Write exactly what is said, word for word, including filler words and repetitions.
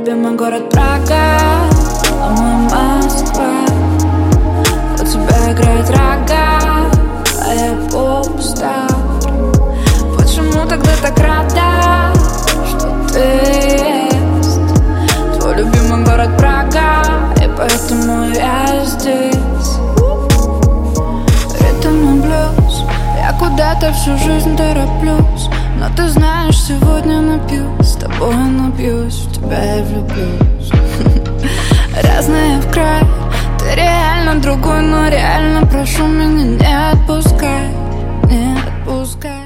любимый город Прага, а мой Москва. У тебя играет рога, а я пуста. Почему тогда так рада, что ты есть твой любимый город Прага, и поэтому я здесь. Ритм и блюз, я куда-то всю жизнь тороплюсь, но ты знаешь, сегодня напьюсь, с тобой напьюсь, в тебя я влюблюсь. Разные в край, ты реально другой, но реально прошу меня не отпускай, не отпускай.